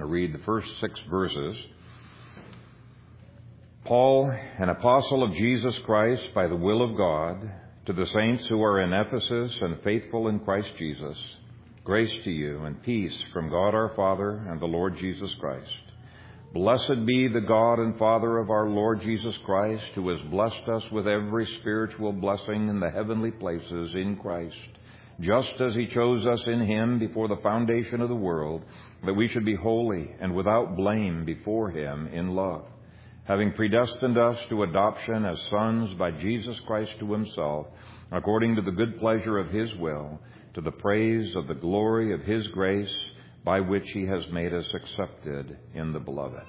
read the first 6 verses. Paul, an apostle of Jesus Christ by the will of God, to the saints who are in Ephesus and faithful in Christ Jesus, grace to you and peace from God our Father and the Lord Jesus Christ. Blessed be the God and Father of our Lord Jesus Christ, who has blessed us with every spiritual blessing in the heavenly places in Christ, just as He chose us in Him before the foundation of the world, that we should be holy and without blame before Him in love, having predestined us to adoption as sons by Jesus Christ to Himself, according to the good pleasure of His will, to the praise of the glory of His grace, by which He has made us accepted in the Beloved,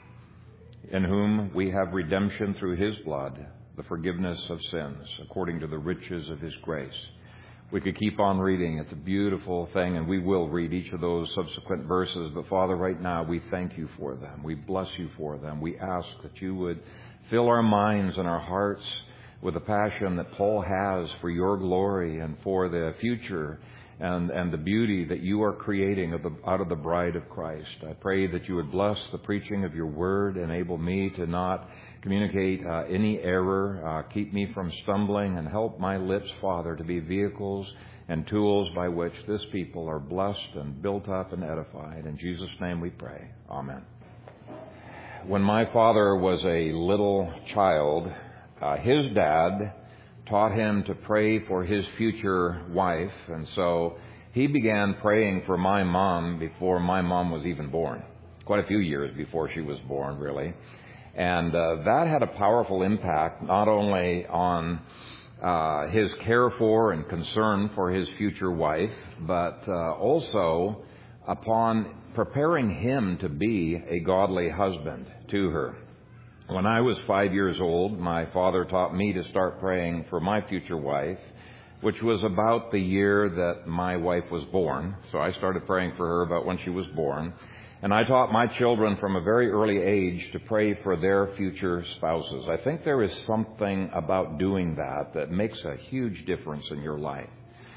in whom we have redemption through His blood, the forgiveness of sins, according to the riches of His grace. We could keep on reading. It's a beautiful thing, and we will read each of those subsequent verses. But Father, right now, we thank You for them. We bless You for them. We ask that You would fill our minds and our hearts with the passion that Paul has for Your glory and for the future and the beauty that You are creating out of the bride of Christ. I pray that You would bless the preaching of Your word, enable me to not communicate any error, keep me from stumbling, and help my lips, Father, to be vehicles and tools by which this people are blessed and built up and edified. In Jesus' name we pray. Amen. When my father was a little child, his dad taught him to pray for his future wife, and so he began praying for my mom before my mom was even born. Quite a few years before she was born, really. And that had a powerful impact not only on his care for and concern for his future wife, but also upon preparing him to be a godly husband to her. When I was 5 years old, my father taught me to start praying for my future wife, which was about the year that my wife was born. So I started praying for her about when she was born. And I taught my children from a very early age to pray for their future spouses. I think there is something about doing that makes a huge difference in your life.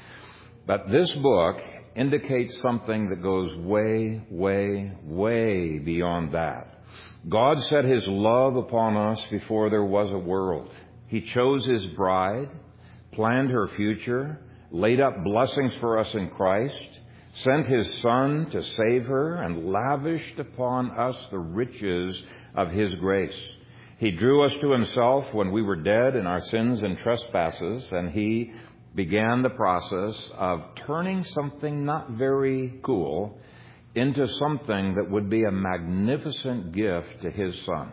But this book indicates something that goes way, way, way beyond that. God set His love upon us before there was a world. He chose His bride, planned her future, laid up blessings for us in Christ, sent His Son to save her, and lavished upon us the riches of His grace. He drew us to Himself when we were dead in our sins and trespasses, and He began the process of turning something not very cool into something that would be a magnificent gift to His Son.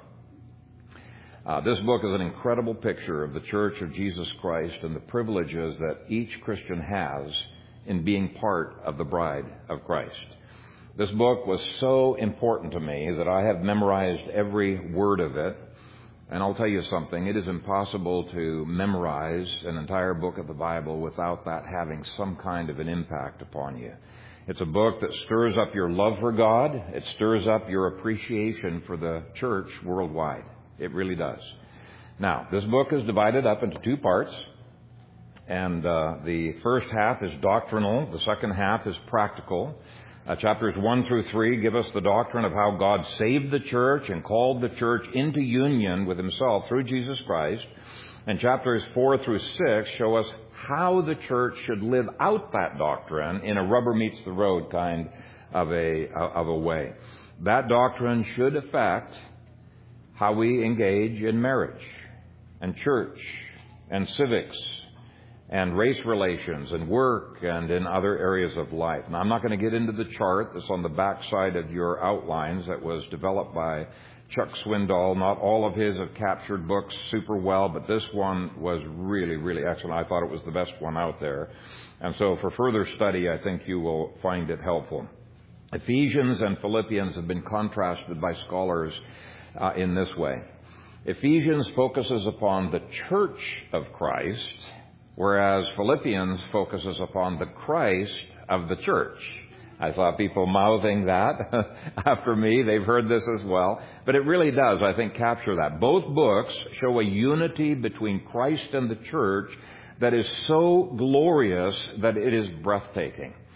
This book is an incredible picture of the Church of Jesus Christ and the privileges that each Christian has in being part of the bride of Christ. This book was so important to me that I have memorized every word of it. And I'll tell you something, it is impossible to memorize an entire book of the Bible without that having some kind of an impact upon you. It's a book that stirs up your love for God. It stirs up your appreciation for the church worldwide. It really does. Now, this book is divided up into 2 parts. And the first half is doctrinal. The second half is practical. Chapters 1 through 3 give us the doctrine of how God saved the church and called the church into union with Himself through Jesus Christ. And chapters 4 through 6 show us how the church should live out that doctrine in a rubber meets the road kind of a way. That doctrine should affect how we engage in marriage and church and civics and race relations and work and in other areas of life. Now, I'm not going to get into the chart that's on the back side of your outlines that was developed by Chuck Swindoll. Not all of his have captured books super well, but this one was really, really excellent. I thought it was the best one out there. And so for further study, I think you will find it helpful. Ephesians and Philippians have been contrasted by scholars in this way. Ephesians focuses upon the church of Christ, whereas Philippians focuses upon the Christ of the church. I saw people mouthing that after me. They've heard this as well. But it really does, I think, capture that. Both books show a unity between Christ and the church that is so glorious that it is breathtaking.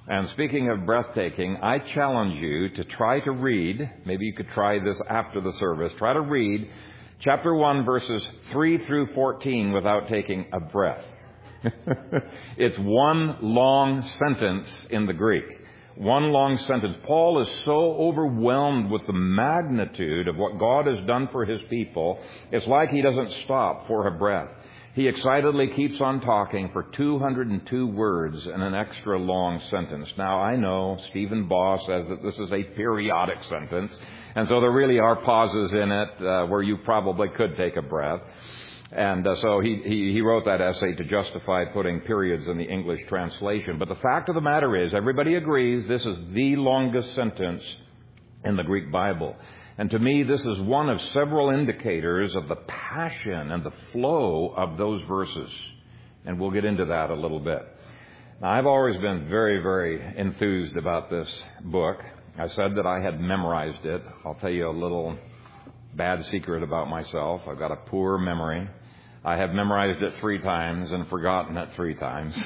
And speaking of breathtaking, I challenge you to try to read, maybe you could try this after the service, try to read chapter 1, verses 3 through 14 without taking a breath. It's one long sentence in the Greek. One long sentence. Paul is so overwhelmed with the magnitude of what God has done for his people, it's like he doesn't stop for a breath. He excitedly keeps on talking for 202 words in an extra long sentence. Now, I know Stephen Baugh says that this is a periodic sentence, and so there really are pauses in it where you probably could take a breath. And so he wrote that essay to justify putting periods in the English translation. But the fact of the matter is, everybody agrees this is the longest sentence in the Greek Bible. And to me, this is one of several indicators of the passion and the flow of those verses. And we'll get into that a little bit. Now, I've always been very, very enthused about this book. I said that I had memorized it. I'll tell you a little bad secret about myself. I've got a poor memory. I have memorized it 3 times and forgotten it 3 times.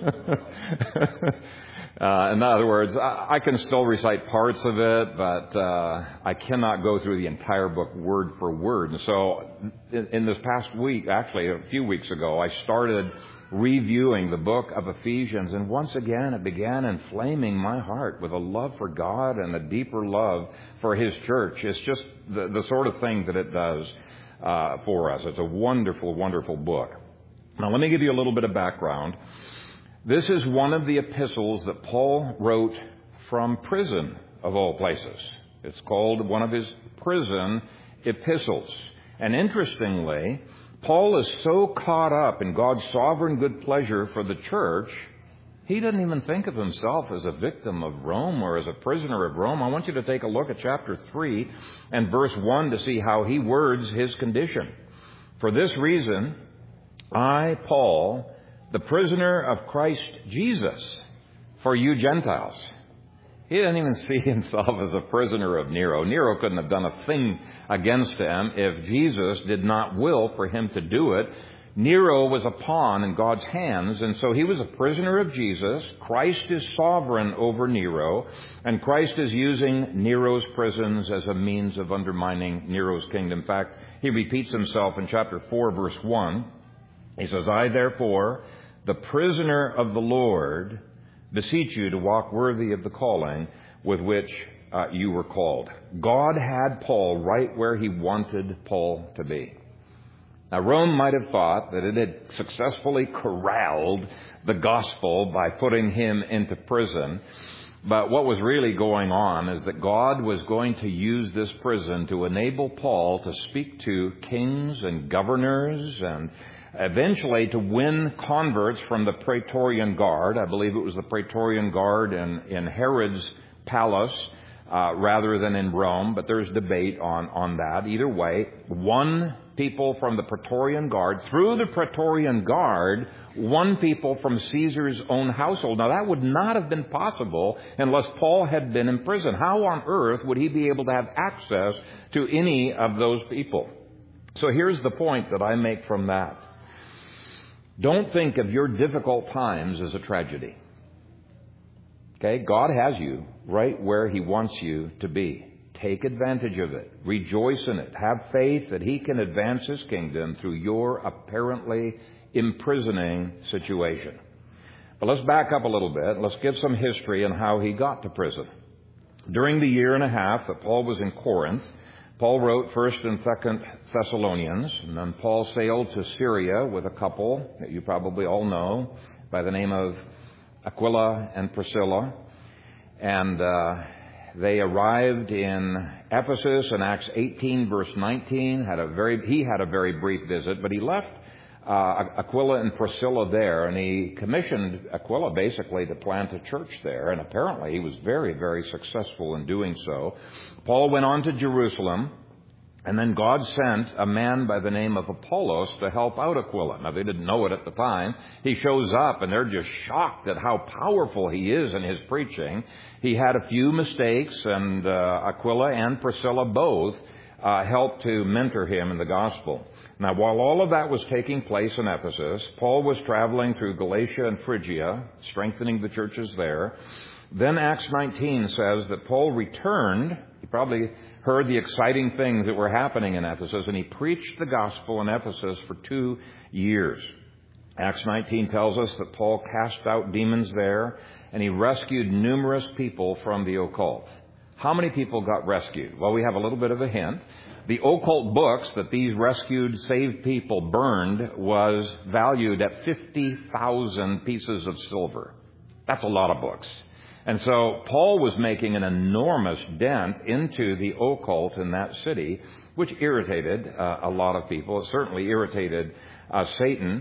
In other words, I can still recite parts of it, but I cannot go through the entire book word for word. And so in this past week, actually a few weeks ago, I started reviewing the book of Ephesians, and once again it began inflaming my heart with a love for God and a deeper love for His church. It's just the sort of thing that it does for us. It's a wonderful, wonderful book. Now, let me give you a little bit of background. This is one of the epistles that Paul wrote from prison, of all places. It's called one of his prison epistles. And interestingly, Paul is so caught up in God's sovereign good pleasure for the church, he doesn't even think of himself as a victim of Rome or as a prisoner of Rome. I want you to take a look at chapter 3 and verse 1 to see how he words his condition. For this reason, I, Paul, the prisoner of Christ Jesus, for you Gentiles. He didn't even see himself as a prisoner of Nero. Nero couldn't have done a thing against him if Jesus did not will for him to do it. Nero was a pawn in God's hands, and so he was a prisoner of Jesus. Christ is sovereign over Nero, and Christ is using Nero's prisons as a means of undermining Nero's kingdom. In fact, he repeats himself in chapter 4, verse 1. He says, I, therefore, the prisoner of the Lord, beseech you to walk worthy of the calling with which you were called. God had Paul right where he wanted Paul to be. Now, Rome might have thought that it had successfully corralled the gospel by putting him into prison. But what was really going on is that God was going to use this prison to enable Paul to speak to kings and governors and eventually to win converts from the Praetorian Guard. I believe it was the Praetorian Guard in Herod's palace rather than in Rome, but there's debate on that. Either way, one people from the Praetorian Guard, through the Praetorian Guard, one people from Caesar's own household. Now, that would not have been possible unless Paul had been in prison. How on earth would he be able to have access to any of those people? So here's the point that I make from that. Don't think of your difficult times as a tragedy. Okay? God has you right where He wants you to be. Take advantage of it. Rejoice in it. Have faith that He can advance His kingdom through your apparently imprisoning situation. But let's back up a little bit. Let's give some history on how he got to prison. During the year and a half that Paul was in Corinth, Paul wrote 1st and 2nd Thessalonians, and then Paul sailed to Syria with a couple that you probably all know by the name of Aquila and Priscilla. And they arrived in Ephesus in Acts 18, verse 19. He had a very brief visit, but he left Aquila and Priscilla there, and he commissioned Aquila basically to plant a church there, and apparently he was very, very successful in doing so. Paul went on to Jerusalem, and then God sent a man by the name of Apollos to help out Aquila. Now, they didn't know it at the time. He shows up, and they're just shocked at how powerful he is in his preaching. He had a few mistakes, and Aquila and Priscilla both helped to mentor him in the gospel. Now, while all of that was taking place in Ephesus, Paul was traveling through Galatia and Phrygia, strengthening the churches there. Then Acts 19 says that Paul returned. He probably heard the exciting things that were happening in Ephesus, and he preached the gospel in Ephesus for 2 years. Acts 19 tells us that Paul cast out demons there, and he rescued numerous people from the occult. How many people got rescued? Well, we have a little bit of a hint. The occult books that these rescued, saved people burned was valued at 50,000 pieces of silver. That's a lot of books. And so Paul was making an enormous dent into the occult in that city, which irritated a lot of people. It certainly irritated Satan.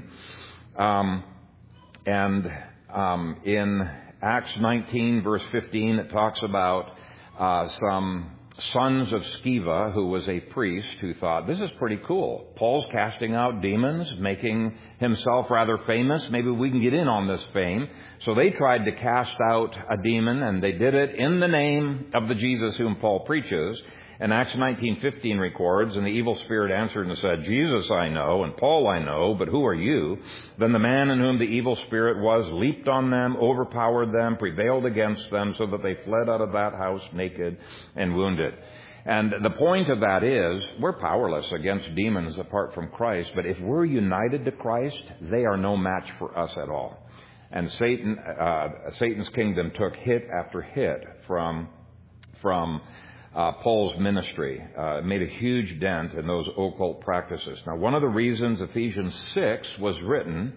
In Acts 19, verse 15, it talks about some sons of Sceva, who was a priest, who thought, this is pretty cool. Paul's casting out demons, making himself rather famous. Maybe we can get in on this fame. So they tried to cast out a demon, and they did it in the name of the Jesus whom Paul preaches. And Acts 19:15 records, and the evil spirit answered and said, Jesus I know, and Paul I know, but who are you? Then the man in whom the evil spirit was leaped on them, overpowered them, prevailed against them, so that they fled out of that house naked and wounded. And the point of that is, we're powerless against demons apart from Christ, but if we're united to Christ, they are no match for us at all. And Satan's kingdom took hit after hit from Paul's ministry. Made a huge dent in those occult practices. Now, one of the reasons Ephesians 6 was written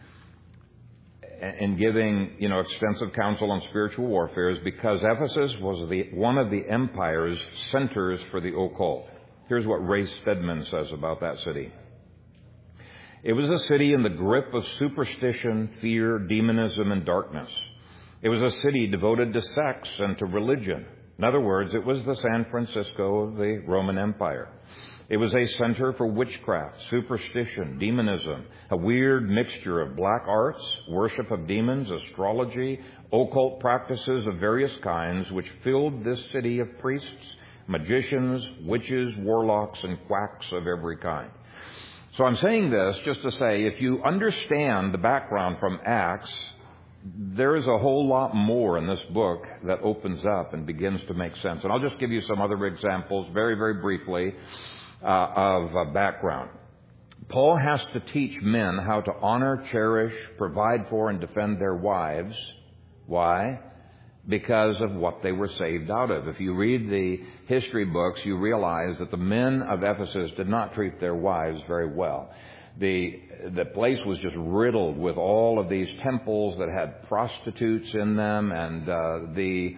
in giving, extensive counsel on spiritual warfare is because Ephesus was one of the empire's centers for the occult. Here's what Ray Stedman says about that city. It was a city in the grip of superstition, fear, demonism, and darkness. It was a city devoted to sex and to religion. In other words, it was the San Francisco of the Roman Empire. It was a center for witchcraft, superstition, demonism, a weird mixture of black arts, worship of demons, astrology, occult practices of various kinds, which filled this city of priests, magicians, witches, warlocks, and quacks of every kind. So I'm saying this just to say, if you understand the background from Acts, there is a whole lot more in this book that opens up and begins to make sense. And I'll just give you some other examples very, very briefly of background. Paul has to teach men how to honor, cherish, provide for, and defend their wives. Why? Because of what they were saved out of. If you read the history books, you realize that the men of Ephesus did not treat their wives very well. The place was just riddled with all of these temples that had prostitutes in them, and the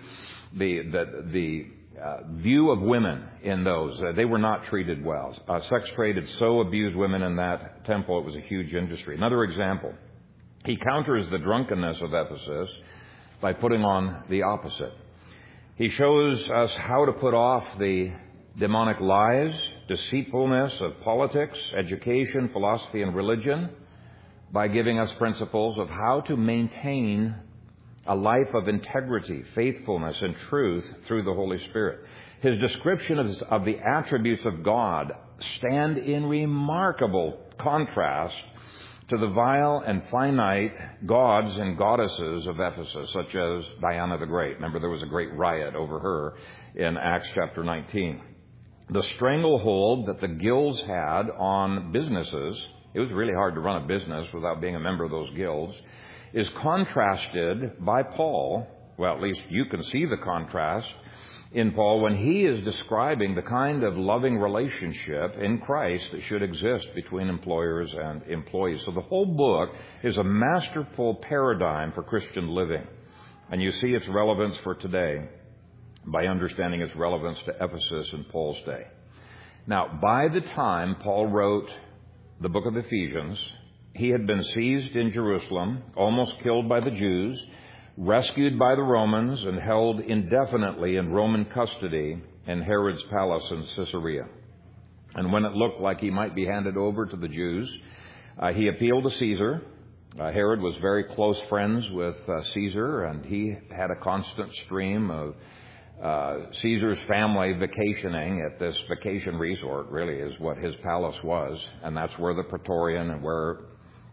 view of women in those, they were not treated well. Sex trade had so abused women in that temple, it was a huge industry. Another example, he counters the drunkenness of Ephesus by putting on the opposite. He shows us how to put off the demonic lies, deceitfulness of politics, education, philosophy, and religion by giving us principles of how to maintain a life of integrity, faithfulness, and truth through the Holy Spirit. His description of the attributes of God stand in remarkable contrast to the vile and finite gods and goddesses of Ephesus, such as Diana the Great. Remember, there was a great riot over her in Acts chapter 19. The stranglehold that the guilds had on businesses, it was really hard to run a business without being a member of those guilds, is contrasted by Paul. Well, at least you can see the contrast in Paul when he is describing the kind of loving relationship in Christ that should exist between employers and employees. So the whole book is a masterful paradigm for Christian living. And you see its relevance for today by understanding its relevance to Ephesus in Paul's day. Now, by the time Paul wrote the book of Ephesians, he had been seized in Jerusalem, almost killed by the Jews, rescued by the Romans, and held indefinitely in Roman custody in Herod's palace in Caesarea. And when it looked like he might be handed over to the Jews, he appealed to Caesar. Herod was very close friends with Caesar, and he had a constant stream of Caesar's family vacationing at this vacation resort, really is what his palace was. And that's where the Praetorian and where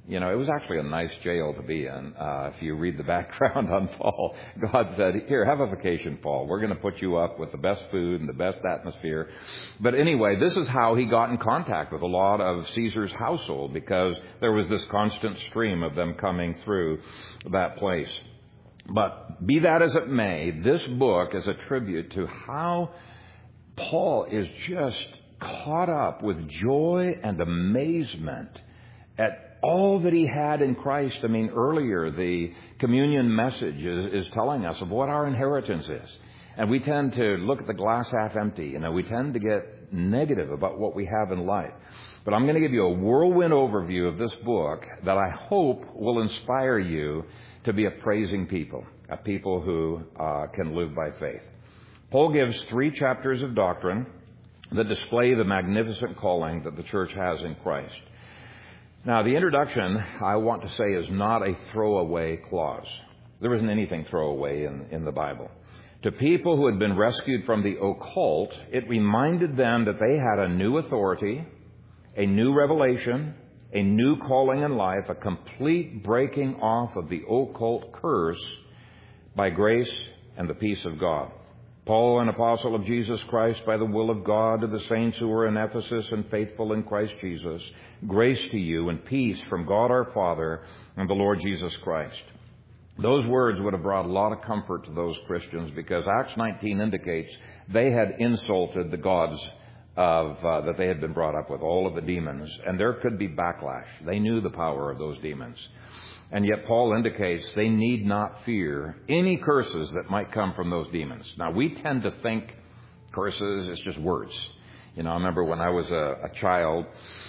You know, it was actually a nice jail to be in. If you read the background on Paul, God said, here, have a vacation, Paul. We're going to put you up with the best food and the best atmosphere. But anyway, this is how he got in contact with a lot of Caesar's household, because there was this constant stream of them coming through that place. But be that as it may, this book is a tribute to how Paul is just caught up with joy and amazement at all that he had in Christ. I mean, earlier, the communion message is telling us of what our inheritance is. And we tend to look at the glass half empty. You know, we tend to get negative about what we have in life. But I'm going to give you a whirlwind overview of this book that I hope will inspire you to be a praising people, a people who can live by faith. Paul gives 3 chapters of doctrine that display the magnificent calling that the church has in Christ. Now, the introduction, I want to say, is not a throwaway clause. There isn't anything throwaway in the Bible. To people who had been rescued from the occult, it reminded them that they had a new authority, a new revelation, a new calling in life, a complete breaking off of the occult curse by grace and the peace of God. Paul, an apostle of Jesus Christ, by the will of God, to the saints who are in Ephesus and faithful in Christ Jesus, grace to you and peace from God our Father and the Lord Jesus Christ. Those words would have brought a lot of comfort to those Christians, because Acts 19 indicates they had insulted the gods that they had been brought up with, all of the demons, and there could be backlash. They knew the power of those demons. And yet Paul indicates they need not fear any curses that might come from those demons. Now, we tend to think curses is just words. You know, I remember when I was a child,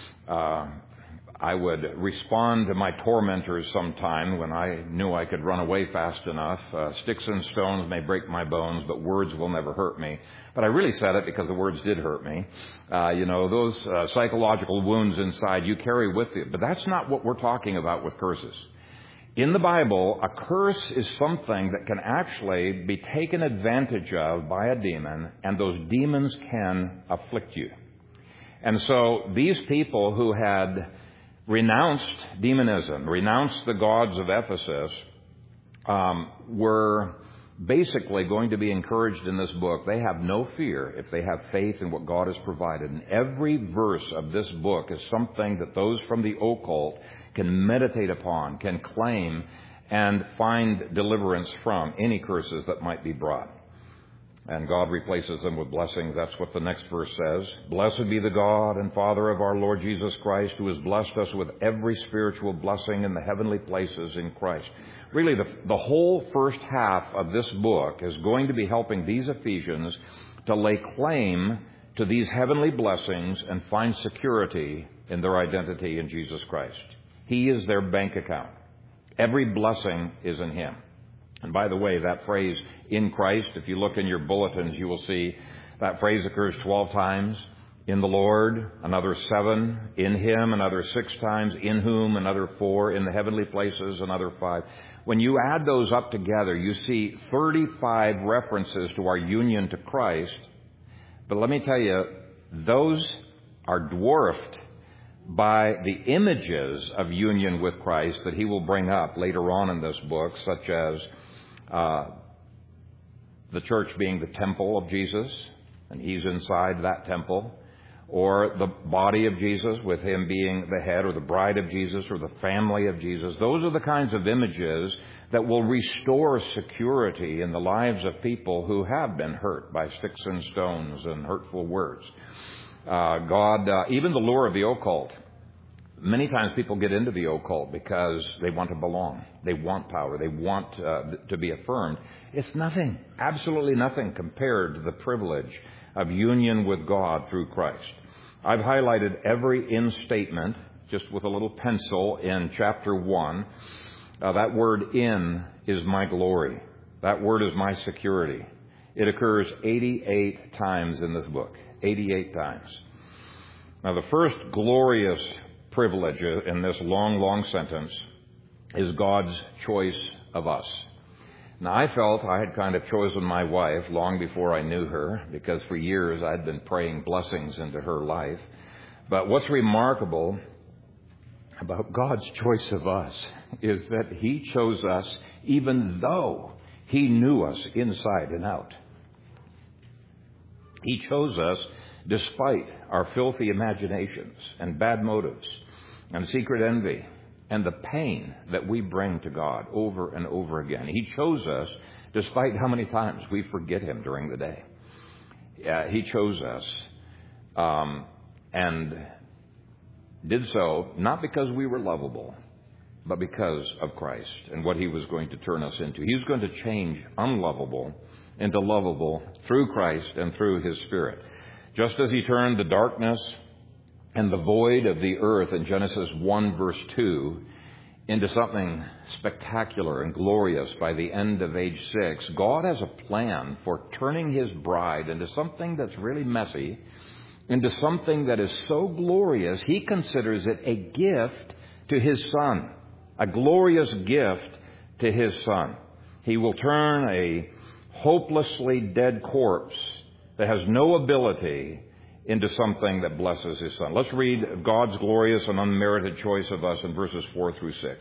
I would respond to my tormentors sometime when I knew I could run away fast enough. Sticks and stones may break my bones, but words will never hurt me. But I really said it because the words did hurt me. You know, those psychological wounds inside you carry with you. But that's not what we're talking about with curses. In the Bible, a curse is something that can actually be taken advantage of by a demon, and those demons can afflict you. And so these people who had renounced demonism, renounced the gods of Ephesus, were basically going to be encouraged in this book. They have no fear if they have faith in what God has provided. And every verse of this book is something that those from the occult can meditate upon, can claim, and find deliverance from any curses that might be brought. And God replaces them with blessings. That's what the next verse says. Blessed be the God and Father of our Lord Jesus Christ, who has blessed us with every spiritual blessing in the heavenly places in Christ. Really, the whole first half of this book is going to be helping these Ephesians to lay claim to these heavenly blessings and find security in their identity in Jesus Christ. He is their bank account. Every blessing is in Him. And by the way, that phrase, in Christ, if you look in your bulletins, you will see that phrase occurs 12 times. In the Lord, another 7. In Him, another 6 times. In whom, another 4. In the heavenly places, another 5. When you add those up together, you see 35 references to our union to Christ. But let me tell you, those are dwarfed by the images of union with Christ that he will bring up later on in this book, such as the church being the temple of Jesus, and he's inside that temple, or the body of Jesus with him being the head, or the bride of Jesus, or the family of Jesus. Those are the kinds of images that will restore security in the lives of people who have been hurt by sticks and stones and hurtful words. Even the lure of the occult. Many times people get into the occult because they want to belong. They want power. They want to be affirmed. It's nothing, absolutely nothing compared to the privilege of union with God through Christ. I've highlighted every in statement just with a little pencil in chapter 1. That word in is my glory. That word is my security. It occurs 88 times in this book. 88 times. Now, the first glorious privilege in this long, long sentence is God's choice of us. Now, I felt I had kind of chosen my wife long before I knew her, because for years I'd been praying blessings into her life. But what's remarkable about God's choice of us is that He chose us even though He knew us inside and out. He chose us despite our filthy imaginations and bad motives and secret envy and the pain that we bring to God over and over again. He chose us despite how many times we forget Him during the day. He chose us and did so not because we were lovable, but because of Christ and what He was going to turn us into. He was going to change unlovable into lovable through Christ and through His Spirit. Just as He turned the darkness and the void of the earth in Genesis 1 verse 2 into something spectacular and glorious by the end of age 6, God has a plan for turning His bride into something that's really messy, into something that is so glorious, He considers it a gift to His Son, a glorious gift to His Son. He will turn a hopelessly dead corpse that has no ability into something that blesses His Son. Let's read God's glorious and unmerited choice of us in verses 4 through 6.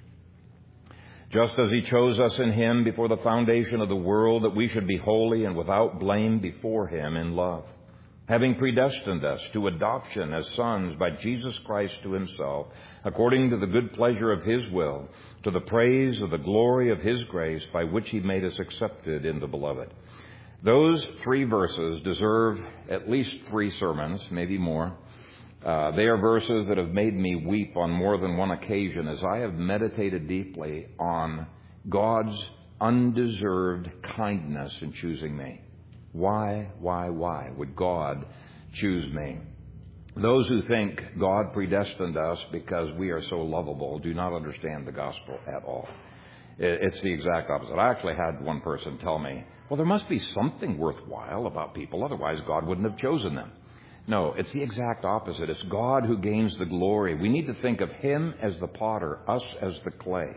Just as He chose us in Him before the foundation of the world, that we should be holy and without blame before Him in love, having predestined us to adoption as sons by Jesus Christ to Himself, according to the good pleasure of His will, to the praise of the glory of His grace, by which He made us accepted in the Beloved. Those 3 verses deserve at least 3 sermons, maybe more. They are verses that have made me weep on more than one occasion as I have meditated deeply on God's undeserved kindness in choosing me. Why would God choose me? Those who think God predestined us because we are so lovable do not understand the gospel at all. It's the exact opposite. I actually had one person tell me, well, there must be something worthwhile about people, otherwise God wouldn't have chosen them. No, it's the exact opposite. It's God who gains the glory. We need to think of Him as the potter, us as the clay.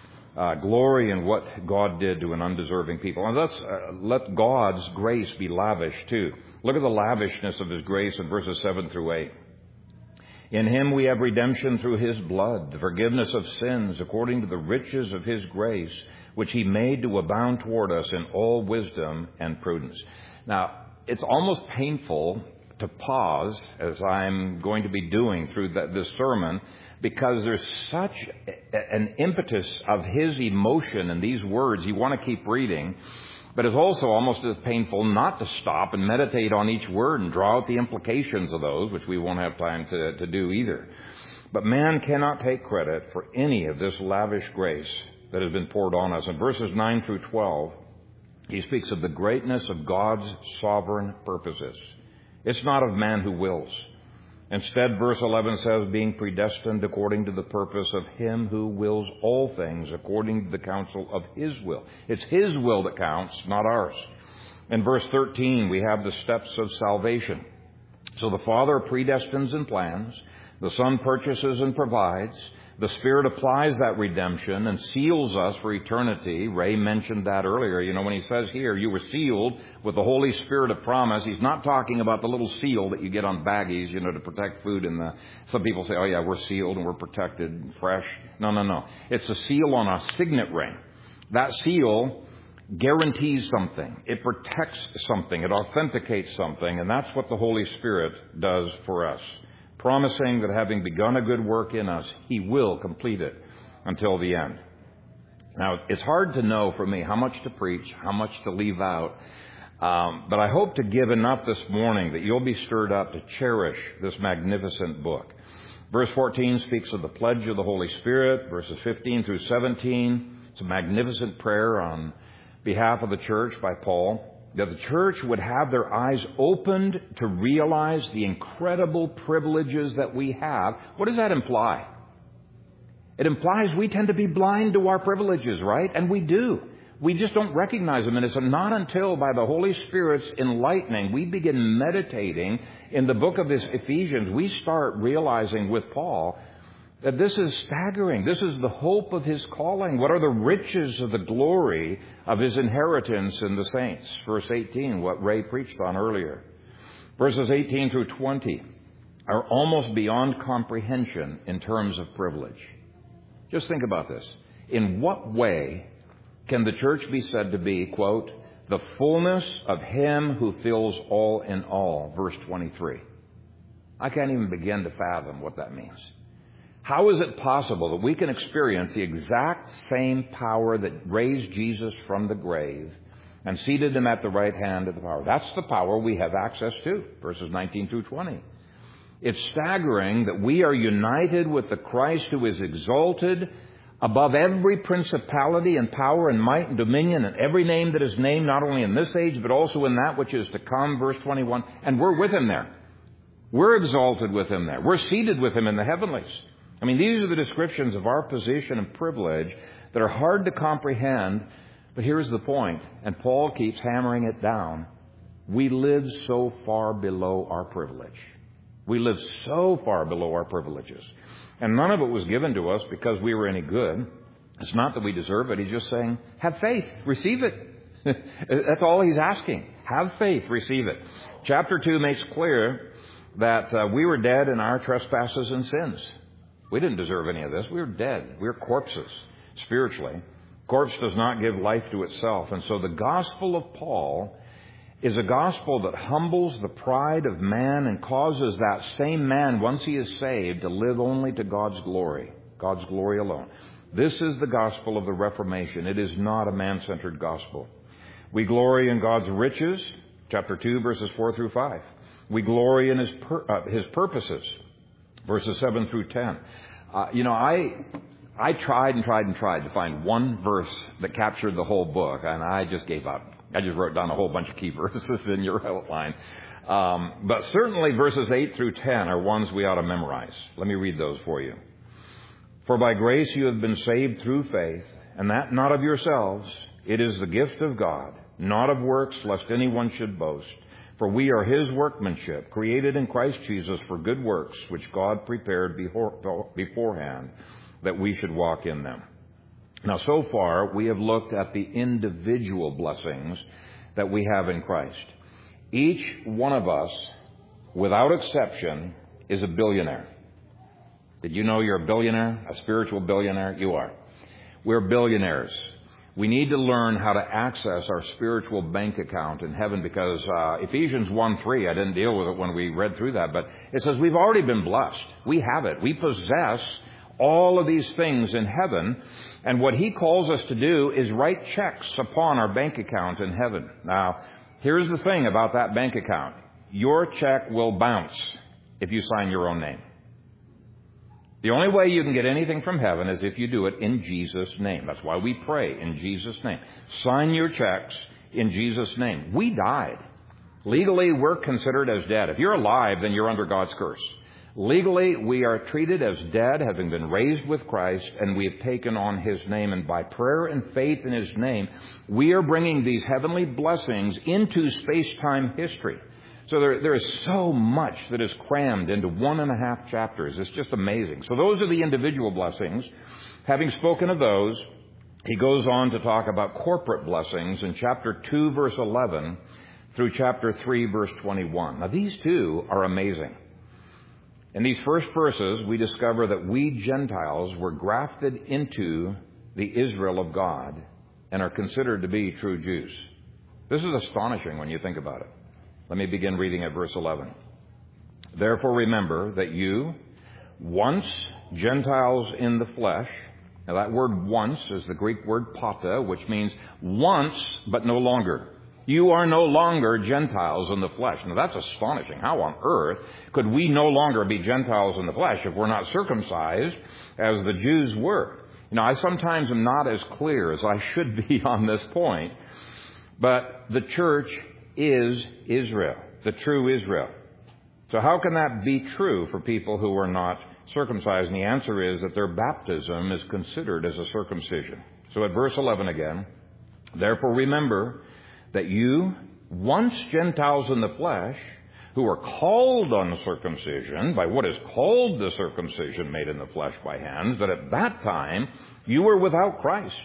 Glory in what God did to an undeserving people. And let God's grace be lavish too. Look at the lavishness of His grace in verses 7 through 8. In Him we have redemption through His blood, the forgiveness of sins according to the riches of His grace, which He made to abound toward us in all wisdom and prudence. Now, it's almost painful to pause, as I'm going to be doing through this sermon, because there's such an impetus of His emotion in these words. You want to keep reading, but it's also almost as painful not to stop and meditate on each word and draw out the implications of those, which we won't have time to do either. But man cannot take credit for any of this lavish grace that has been poured on us. In verses 9 through 12, he speaks of the greatness of God's sovereign purposes. It's not of man who wills. Instead, verse 11 says, being predestined according to the purpose of Him who wills all things according to the counsel of His will. It's His will that counts, not ours. In verse 13, we have the steps of salvation. So the Father predestines and plans. The Son purchases and provides. The Spirit applies that redemption and seals us for eternity. Ray mentioned that earlier. You know, when he says here, you were sealed with the Holy Spirit of promise, he's not talking about the little seal that you get on baggies, you know, to protect food. Some people say, oh yeah, we're sealed and we're protected and fresh. No. It's a seal on a signet ring. That seal guarantees something. It protects something. It authenticates something. And that's what the Holy Spirit does for us, promising that having begun a good work in us, He will complete it until the end. Now, it's hard to know for me how much to preach, how much to leave out, but I hope to give enough this morning that you'll be stirred up to cherish this magnificent book. Verse 14 speaks of the pledge of the Holy Spirit. Verses 15 through 17, it's a magnificent prayer on behalf of the church by Paul, that the church would have their eyes opened to realize the incredible privileges that we have. What does that imply? It implies we tend to be blind to our privileges, right? And we do. We just don't recognize them. And it's not until by the Holy Spirit's enlightening we begin meditating in the book of Ephesians, we start realizing with Paul that this is staggering. This is the hope of His calling. What are the riches of the glory of His inheritance in the saints? Verse 18, what Ray preached on earlier. Verses 18 through 20. are almost beyond comprehension in terms of privilege. Just think about this. In what way can the church be said to be, quote, the fullness of Him who fills all in all, verse 23? I can't even begin to fathom what that means. How is it possible that we can experience the exact same power that raised Jesus from the grave and seated Him at the right hand of the power? That's the power we have access to, verses 19 through 20. It's staggering that we are united with the Christ who is exalted above every principality and power and might and dominion and every name that is named, not only in this age, but also in that which is to come, verse 21. And we're with Him there. We're exalted with Him there. We're seated with Him in the heavenlies. I mean, these are the descriptions of our position and privilege that are hard to comprehend. But here's the point, and Paul keeps hammering it down. We live so far below our privilege. We live so far below our privileges. And none of it was given to us because we were any good. It's not that we deserve it. He's just saying, have faith, receive it. That's all he's asking. Have faith, receive it. Chapter 2 makes clear that we were dead in our trespasses and sins. We didn't deserve any of this. We were dead. We were corpses, spiritually. Corpse does not give life to itself. And so the gospel of Paul is a gospel that humbles the pride of man and causes that same man, once he is saved, to live only to God's glory alone. This is the gospel of the Reformation. It is not a man-centered gospel. We glory in God's riches, chapter 2, verses 4 through 5. We glory in His purposes, verses 7 through 10. I tried to find one verse that captured the whole book, and I just gave up. I just wrote down a whole bunch of key verses in your outline. But certainly verses 8 through 10 are ones we ought to memorize. Let me read those for you. For by grace you have been saved through faith, and that not of yourselves. It is the gift of God, not of works, lest anyone should boast. For we are His workmanship, created in Christ Jesus for good works, which God prepared beforehand, that we should walk in them. Now, so far, we have looked at the individual blessings that we have in Christ. Each one of us, without exception, is a billionaire. Did you know you're a billionaire? A spiritual billionaire? You are. We're billionaires. We need to learn how to access our spiritual bank account in heaven because Ephesians 1:3, I didn't deal with it when we read through that, but it says we've already been blessed. We have it. We possess all of these things in heaven. And what He calls us to do is write checks upon our bank account in heaven. Now, here's the thing about that bank account. Your check will bounce if you sign your own name. The only way you can get anything from heaven is if you do it in Jesus' name. That's why we pray in Jesus' name. Sign your checks in Jesus' name. We died. Legally, we're considered as dead. If you're alive, then you're under God's curse. Legally, we are treated as dead, having been raised with Christ, and we have taken on His name. And by prayer and faith in His name, we are bringing these heavenly blessings into space-time history. So there is so much that is crammed into 1.5 chapters. It's just amazing. So those are the individual blessings. Having spoken of those, he goes on to talk about corporate blessings in chapter 2, verse 11, through chapter 3, verse 21. Now, these two are amazing. In these first verses, we discover that we Gentiles were grafted into the Israel of God and are considered to be true Jews. This is astonishing when you think about it. Let me begin reading at verse 11. Therefore remember that you, once Gentiles in the flesh, now that word once is the Greek word pata, which means once but no longer. You are no longer Gentiles in the flesh. Now that's astonishing. How on earth could we no longer be Gentiles in the flesh if we're not circumcised as the Jews were? You know, I sometimes am not as clear as I should be on this point, but the church is Israel, the true Israel. So how can that be true for people who are not circumcised? And the answer is that their baptism is considered as a circumcision. So at verse 11 again, therefore remember that you, once Gentiles in the flesh, who are called uncircumcision by what is called the circumcision made in the flesh by hands, that at that time you were without Christ,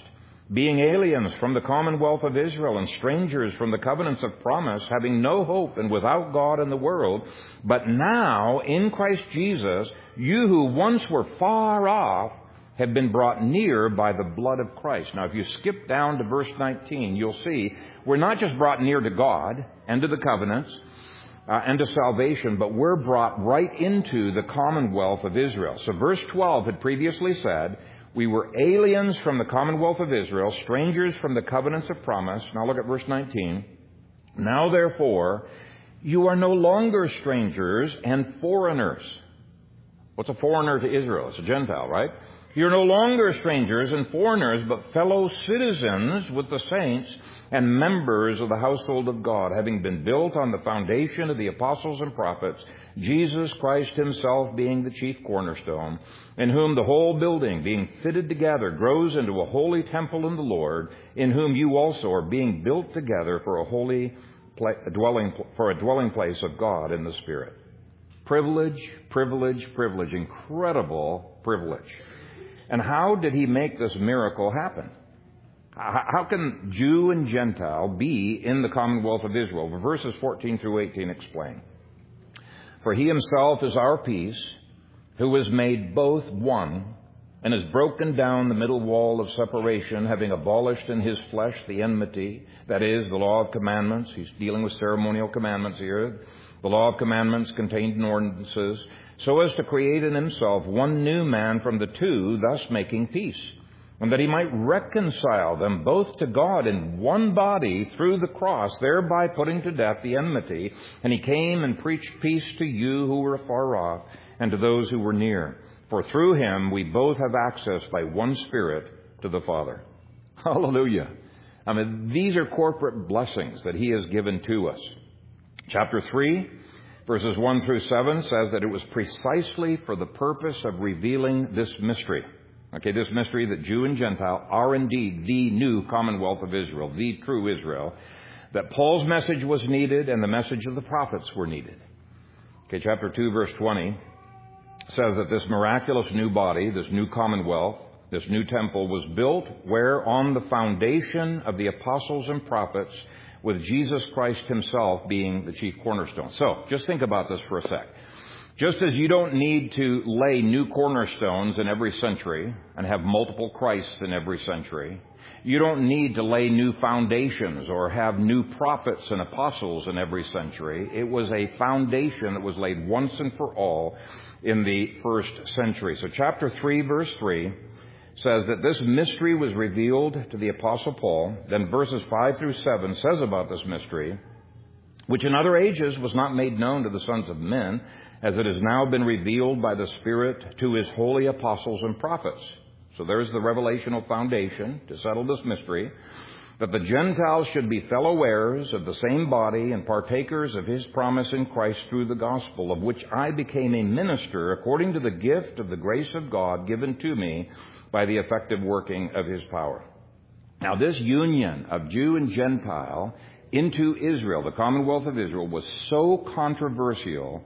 being aliens from the commonwealth of Israel and strangers from the covenants of promise, having no hope and without God in the world. But now, in Christ Jesus, you who once were far off have been brought near by the blood of Christ. Now, if you skip down to verse 19, you'll see we're not just brought near to God and to the covenants and to salvation, but we're brought right into the commonwealth of Israel. So verse 12 had previously said, we were aliens from the commonwealth of Israel, strangers from the covenants of promise. Now look at verse 19. Now therefore, you are no longer strangers and foreigners. What's a foreigner to Israel? It's a Gentile, right? You're no longer strangers and foreigners, but fellow citizens with the saints and members of the household of God, having been built on the foundation of the apostles and prophets, Jesus Christ himself being the chief cornerstone, in whom the whole building, being fitted together, grows into a holy temple in the Lord, in whom you also are being built together for a dwelling place of God in the Spirit. Privilege, privilege, privilege, incredible privilege. And how did he make this miracle happen? How can Jew and Gentile be in the commonwealth of Israel? Verses 14 through 18 explain. For he himself is our peace, who has made both one, and has broken down the middle wall of separation, having abolished in his flesh the enmity, that is, the law of commandments. He's dealing with ceremonial commandments here. The law of commandments contained in ordinances, so as to create in himself one new man from the two, thus making peace, and that he might reconcile them both to God in one body through the cross, thereby putting to death the enmity. And he came and preached peace to you who were far off, and to those who were near. For through him we both have access by one Spirit to the Father. Hallelujah. I mean, these are corporate blessings that he has given to us. Chapter 3, verses 1 through 7 says that it was precisely for the purpose of revealing this mystery. Okay, this mystery that Jew and Gentile are indeed the new commonwealth of Israel, the true Israel, that Paul's message was needed and the message of the prophets were needed. Okay, chapter 2, verse 20 says that this miraculous new body, this new commonwealth, this new temple was built where on the foundation of the apostles and prophets, with Jesus Christ himself being the chief cornerstone. So, just think about this for a sec. Just as you don't need to lay new cornerstones in every century and have multiple Christs in every century, you don't need to lay new foundations or have new prophets and apostles in every century. It was a foundation that was laid once and for all in the first century. So chapter 3, verse 3 says that this mystery was revealed to the Apostle Paul. Then verses 5 through 7 says about this mystery, which in other ages was not made known to the sons of men, as it has now been revealed by the Spirit to his holy apostles and prophets. So there's the revelational foundation to settle this mystery, that the Gentiles should be fellow heirs of the same body and partakers of his promise in Christ through the gospel, of which I became a minister according to the gift of the grace of God given to me by the effective working of his power. Now, this union of Jew and Gentile into Israel, the commonwealth of Israel, was so controversial,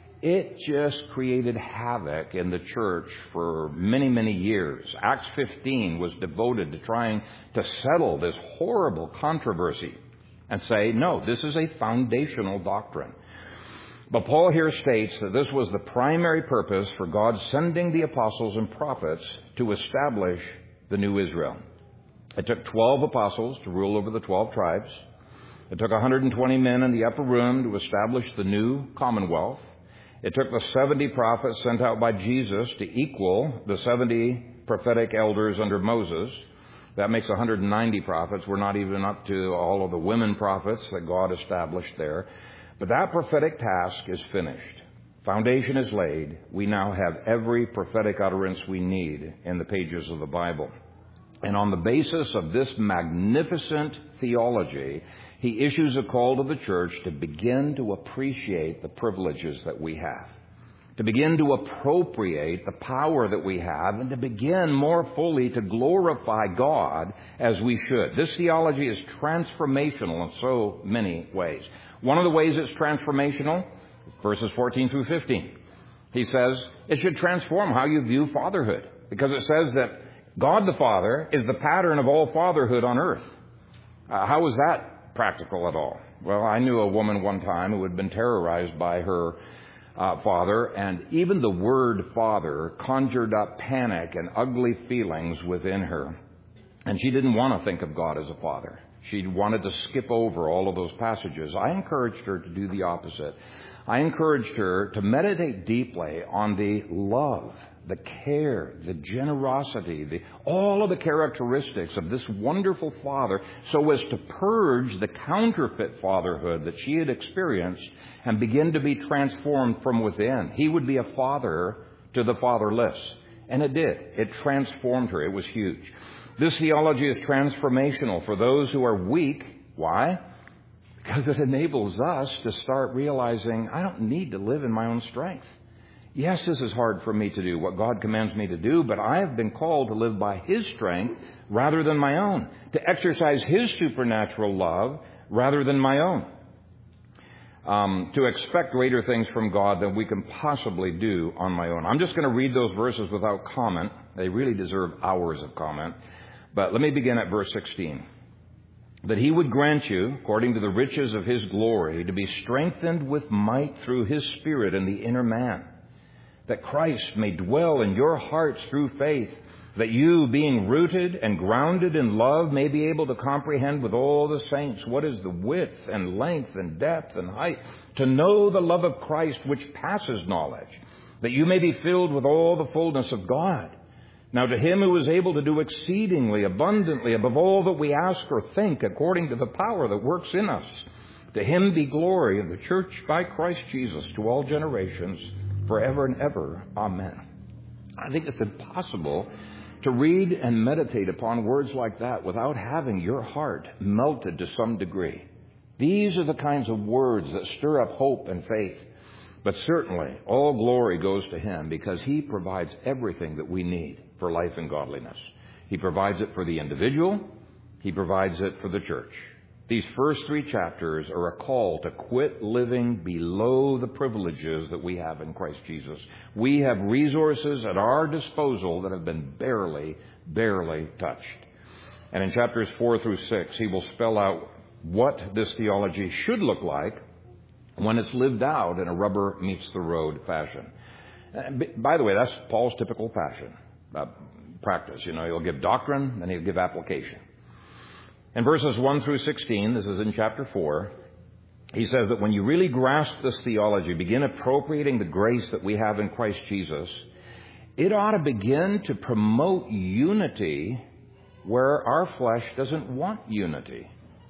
it just created havoc in the church for many, many years. Acts 15 was devoted to trying to settle this horrible controversy and say, no, this is a foundational doctrine. But Paul here states that this was the primary purpose for God sending the apostles and prophets to establish the new Israel. It took 12 apostles to rule over the 12 tribes. It took 120 men in the upper room to establish the new commonwealth. It took the 70 prophets sent out by Jesus to equal the 70 prophetic elders under Moses. That makes 190 prophets. We're not even up to all of the women prophets that God established there. But that prophetic task is finished. Foundation is laid. We now have every prophetic utterance we need in the pages of the Bible. And on the basis of this magnificent theology, he issues a call to the church to begin to appreciate the privileges that we have, to begin to appropriate the power that we have, and to begin more fully to glorify God as we should. This theology is transformational in so many ways. One of the ways it's transformational, verses 14 through 15. He says it should transform how you view fatherhood, because it says that God the Father is the pattern of all fatherhood on earth. How is that practical at all? Well, I knew a woman one time who had been terrorized by her father, and even the word father conjured up panic and ugly feelings within her. And she didn't want to think of God as a father. She wanted to skip over all of those passages. I encouraged her to do the opposite. I encouraged her to meditate deeply on the love, the care, the generosity, all of the characteristics of this wonderful father, so as to purge the counterfeit fatherhood that she had experienced and begin to be transformed from within. He would be a father to the fatherless. And it did. It transformed her. It was huge. This theology is transformational for those who are weak. Why? Because it enables us to start realizing, I don't need to live in my own strength. Yes, this is hard for me to do, what God commands me to do, but I have been called to live by His strength rather than my own, to exercise His supernatural love rather than my own, to expect greater things from God than we can possibly do on my own. I'm just going to read those verses without comment. They really deserve hours of comment. But let me begin at verse 16. That He would grant you, according to the riches of His glory, to be strengthened with might through His Spirit in the inner man, that Christ may dwell in your hearts through faith, that you, being rooted and grounded in love, may be able to comprehend with all the saints what is the width and length and depth and height, to know the love of Christ which passes knowledge, that you may be filled with all the fullness of God. Now to Him who is able to do exceedingly abundantly above all that we ask or think, according to the power that works in us, to Him be glory in the church by Christ Jesus to all generations, forever and ever. Amen. I think it's impossible to read and meditate upon words like that without having your heart melted to some degree. These are the kinds of words that stir up hope and faith. But certainly, all glory goes to Him because He provides everything that we need for life and godliness. He provides it for the individual. He provides it for the church. These first 3 chapters are a call to quit living below the privileges that we have in Christ Jesus. We have resources at our disposal that have been barely touched. And in chapters 4 through 6, he will spell out what this theology should look like when it's lived out in a rubber meets the road fashion. By the way, that's Paul's typical practice. He'll give doctrine, then he'll give application. In verses 1 through 16, this is in chapter 4, he says that when you really grasp this theology, begin appropriating the grace that we have in Christ Jesus, it ought to begin to promote unity where our flesh doesn't want unity.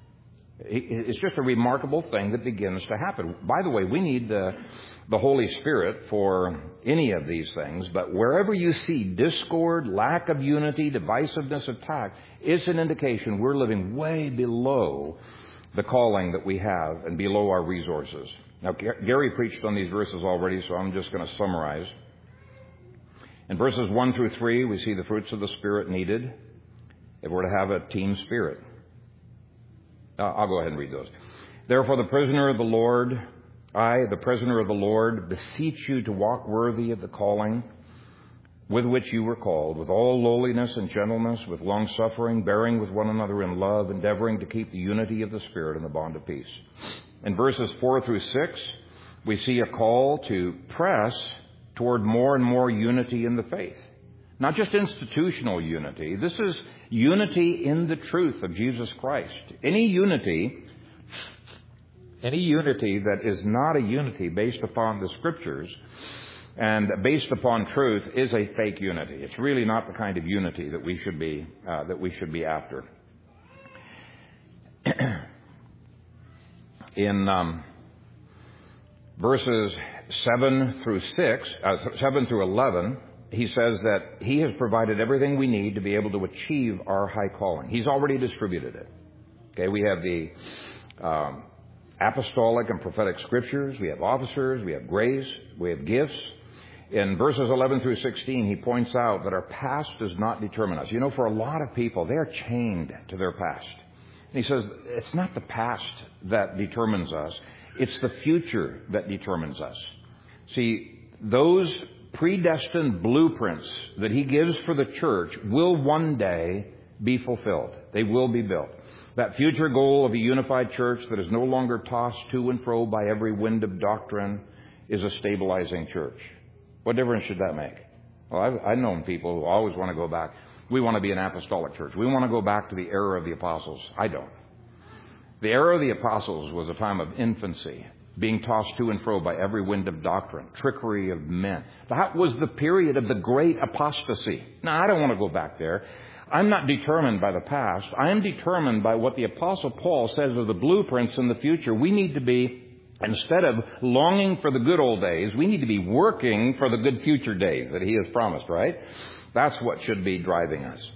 It's just a remarkable thing that begins to happen. By the way, we need the Holy Spirit for any of these things, but wherever you see discord, lack of unity, divisiveness, attack, it's an indication we're living way below the calling that we have and below our resources. Now, Gary preached on these verses already, so I'm just going to summarize. In verses 1 through 3, we see the fruits of the Spirit needed if we're to have a team spirit. I'll go ahead and read those. Therefore, the prisoner of the Lord, I, the prisoner of the Lord, beseech you to walk worthy of the calling with which you were called, with all lowliness and gentleness, with long-suffering, bearing with one another in love, endeavoring to keep the unity of the Spirit in the bond of peace. In verses 4 through 6, we see a call to press toward more and more unity in the faith. Not just institutional unity. This is unity in the truth of Jesus Christ. Any unity that is not a unity based upon the Scriptures and based upon truth is a fake unity. It's really not the kind of unity that we should be after. In verses 7 through 11. He says that He has provided everything we need to be able to achieve our high calling. He's already distributed it. Okay, we have the apostolic and prophetic scriptures. We have officers. We have grace. We have gifts. In verses 11 through 16, he points out that our past does not determine us. For a lot of people, they are chained to their past. And he says it's not the past that determines us. It's the future that determines us. See, those predestined blueprints that He gives for the church will one day be fulfilled. They will be built. That future goal of a unified church that is no longer tossed to and fro by every wind of doctrine is a stabilizing church. What difference should that make? Well, I've known people who always want to go back. We want to be an apostolic church. We want to go back to the era of the apostles. I don't. The era of the apostles was a time of infancy, being tossed to and fro by every wind of doctrine, trickery of men. That was the period of the great apostasy. Now, I don't want to go back there. I'm not determined by the past. I am determined by what the Apostle Paul says of the blueprints in the future. We need to be, instead of longing for the good old days, we need to be working for the good future days that He has promised, right? That's what should be driving us.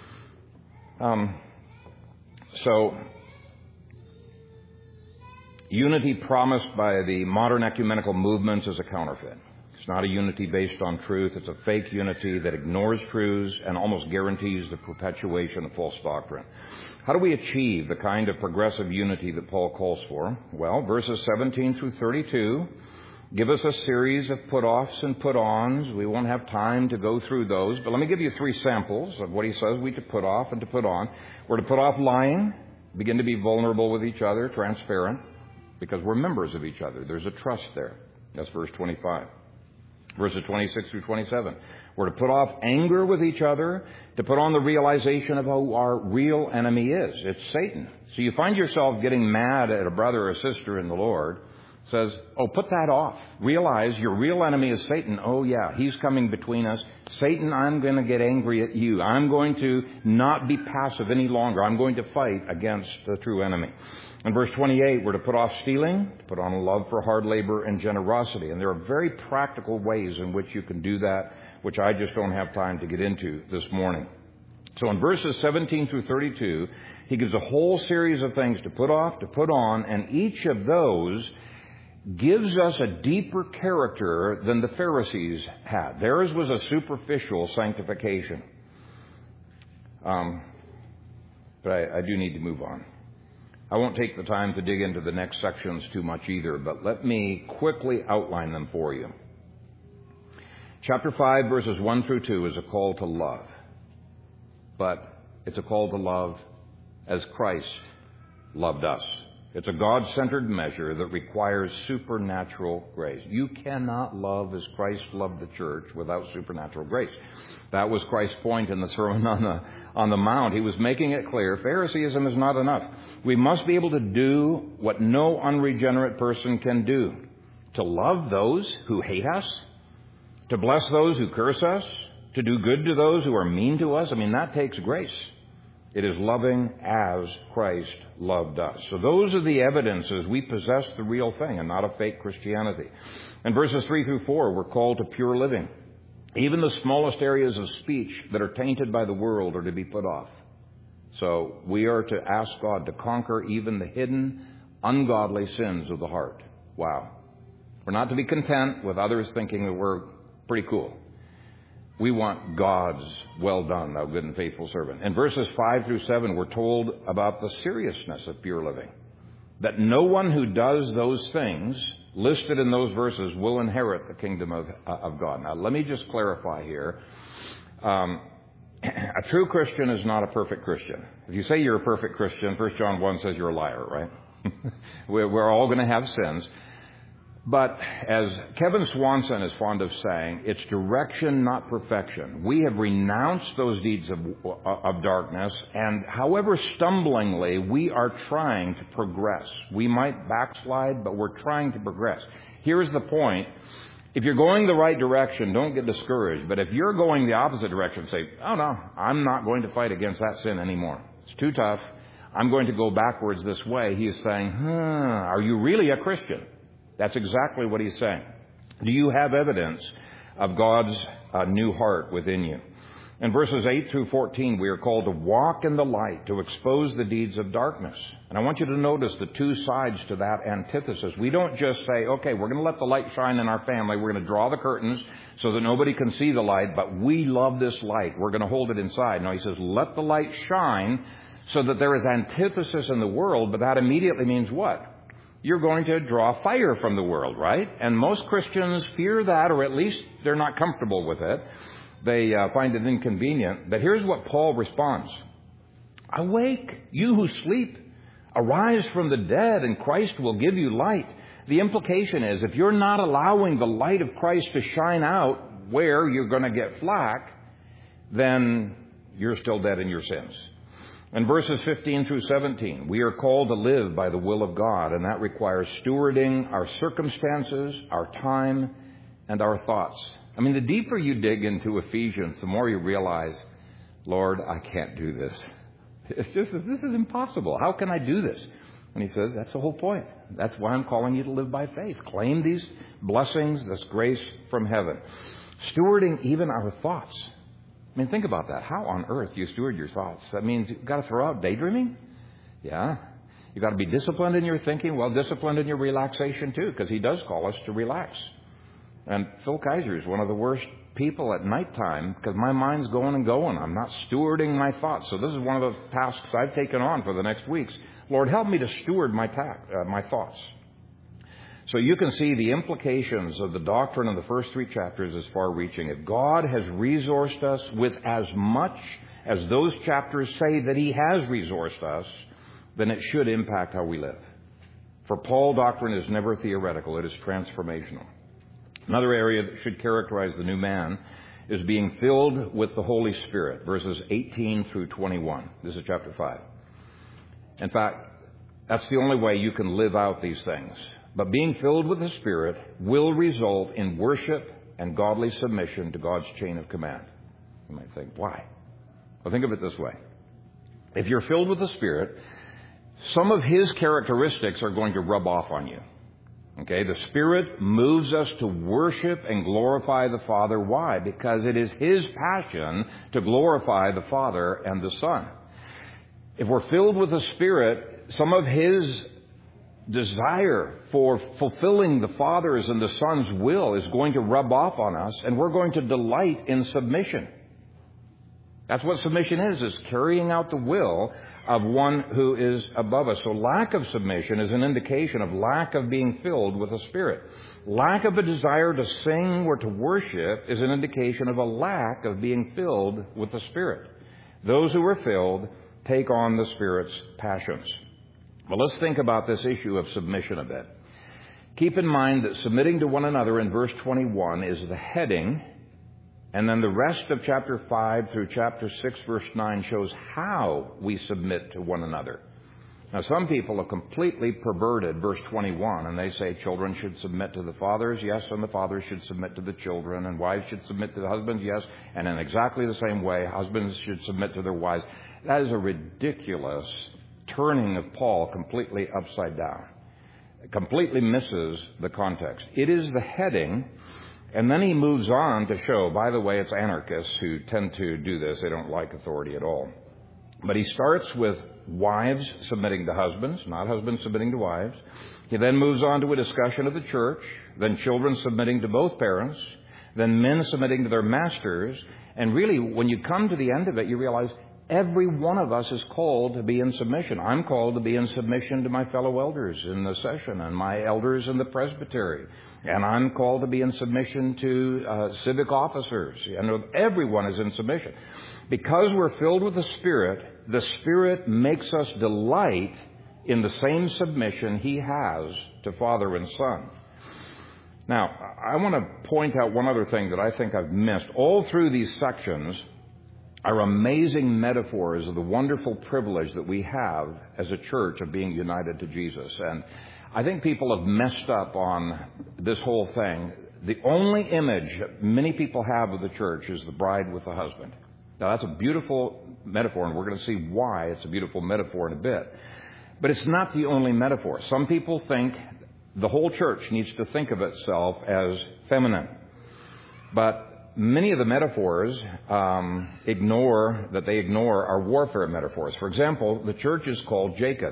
Unity promised by the modern ecumenical movements is a counterfeit. It's not a unity based on truth. It's a fake unity that ignores truths and almost guarantees the perpetuation of false doctrine. How do we achieve the kind of progressive unity that Paul calls for? Well, verses 17 through 32 give us a series of put-offs and put-ons. We won't have time to go through those, but let me give you 3 samples of what he says we to put off and to put on. We're to put off lying, begin to be vulnerable with each other, transparent, because we're members of each other. There's a trust there. That's verse 25. Verses 26 through 27. We're to put off anger with each other, to put on the realization of who our real enemy is. It's Satan. So you find yourself getting mad at a brother or sister in the Lord. Says, put that off. Realize your real enemy is Satan. Oh, yeah, he's coming between us. Satan, I'm going to get angry at you. I'm going to not be passive any longer. I'm going to fight against the true enemy. In verse 28, we're to put off stealing, to put on a love for hard labor and generosity. And there are very practical ways in which you can do that, which I just don't have time to get into this morning. So in verses 17 through 32, he gives a whole series of things to put off, to put on, and each of those gives us a deeper character than the Pharisees had. Theirs was a superficial sanctification. But I do need to move on. I won't take the time to dig into the next sections too much either, but let me quickly outline them for you. Chapter 5, verses 1 through 2 is a call to love. But it's a call to love as Christ loved us. It's a God-centered measure that requires supernatural grace. You cannot love as Christ loved the church without supernatural grace. That was Christ's point in the Sermon on the Mount. He was making it clear, Phariseeism is not enough. We must be able to do what no unregenerate person can do. To love those who hate us, to bless those who curse us, to do good to those who are mean to us. I mean, that takes grace. It is loving as Christ loved us. So those are the evidences we possess the real thing and not a fake Christianity. In verses 3 through 4, we're called to pure living. Even the smallest areas of speech that are tainted by the world are to be put off. So we are to ask God to conquer even the hidden, ungodly sins of the heart. Wow. We're not to be content with others thinking that we're pretty cool. We want God's well done, thou good and faithful servant. In verses 5 through 7, we're told about the seriousness of pure living. That no one who does those things listed in those verses will inherit the kingdom of God. Now, let me just clarify here. A true Christian is not a perfect Christian. If you say you're a perfect Christian, 1 John 1 says you're a liar, right? We're all going to have sins. But as Kevin Swanson is fond of saying, it's direction, not perfection. We have renounced those deeds of darkness, and however stumblingly, we are trying to progress. We might backslide, but we're trying to progress. Here's the point. If you're going the right direction, don't get discouraged. But if you're going the opposite direction, say, oh no, I'm not going to fight against that sin anymore. It's too tough. I'm going to go backwards this way. He's saying, are you really a Christian? That's exactly what he's saying. Do you have evidence of God's new heart within you? In verses 8 through 14, we are called to walk in the light, to expose the deeds of darkness. And I want you to notice the two sides to that antithesis. We don't just say, okay, we're going to let the light shine in our family. We're going to draw the curtains so that nobody can see the light, but we love this light. We're going to hold it inside. No, he says, let the light shine so that there is antithesis in the world, but that immediately means what? you're going to draw fire from the world, right? And most Christians fear that, or at least they're not comfortable with it. They find it inconvenient. But here's what Paul responds. Awake, you who sleep. Arise from the dead, and Christ will give you light. The implication is, if you're not allowing the light of Christ to shine out where you're going to get flack, then you're still dead in your sins. In verses 15 through 17, we are called to live by the will of God, and that requires stewarding our circumstances, our time, and our thoughts. I mean, the deeper you dig into Ephesians, the more you realize, Lord, I can't do this. This is impossible. How can I do this? And he says, that's the whole point. That's why I'm calling you to live by faith. Claim these blessings, this grace from heaven. Stewarding even our thoughts. I mean, think about that. How on earth do you steward your thoughts? That means you've got to throw out daydreaming? Yeah. You've got to be disciplined in your thinking. Well, disciplined in your relaxation, too, because he does call us to relax. And Phil Kaiser is one of the worst people at nighttime because my mind's going and going. I'm not stewarding my thoughts. So this is one of the tasks I've taken on for the next weeks. Lord, help me to steward my thoughts. So you can see the implications of the doctrine in the first 3 chapters is far-reaching. If God has resourced us with as much as those chapters say that he has resourced us, then it should impact how we live. For Paul, doctrine is never theoretical. It is transformational. Another area that should characterize the new man is being filled with the Holy Spirit, verses 18 through 21. This is chapter 5. In fact, that's the only way you can live out these things. But being filled with the Spirit will result in worship and godly submission to God's chain of command. You might think, why? Well, think of it this way. If you're filled with the Spirit, some of his characteristics are going to rub off on you. Okay, the Spirit moves us to worship and glorify the Father. Why? Because it is his passion to glorify the Father and the Son. If we're filled with the Spirit, some of his desire for fulfilling the Father's and the Son's will is going to rub off on us, and we're going to delight in submission. That's what submission is carrying out the will of one who is above us. So lack of submission is an indication of lack of being filled with the Spirit. Lack of a desire to sing or to worship is an indication of a lack of being filled with the Spirit. Those who are filled take on the Spirit's passions. Well, let's think about this issue of submission a bit. Keep in mind that submitting to one another in verse 21 is the heading, and then the rest of chapter 5 through chapter 6, verse 9 shows how we submit to one another. Now, some people have completely perverted verse 21, and they say children should submit to the fathers, yes, and the fathers should submit to the children, and wives should submit to the husbands, yes, and in exactly the same way, husbands should submit to their wives. That is a ridiculous turning of Paul completely upside down. It completely misses the context. It is the heading, and then he moves on to show, by the way, it's anarchists who tend to do this. They don't like authority at all. But he starts with wives submitting to husbands, not husbands submitting to wives. He then moves on to a discussion of the church, then children submitting to both parents, then men submitting to their masters. And really, when you come to the end of it, you realize every one of us is called to be in submission. I'm called to be in submission to my fellow elders in the session and my elders in the presbytery. And I'm called to be in submission to civic officers. And everyone is in submission. Because we're filled with the Spirit makes us delight in the same submission he has to Father and Son. Now, I want to point out one other thing that I think I've missed. All through these sections are amazing metaphors of the wonderful privilege that we have as a church of being united to Jesus. And I think people have messed up on this whole thing. The only image many people have of the church is the bride with the husband. Now, that's a beautiful metaphor, and we're going to see why it's a beautiful metaphor in a bit. But it's not the only metaphor. Some people think the whole church needs to think of itself as feminine. But many of the metaphors ignore our warfare metaphors. For example, the church is called Jacob.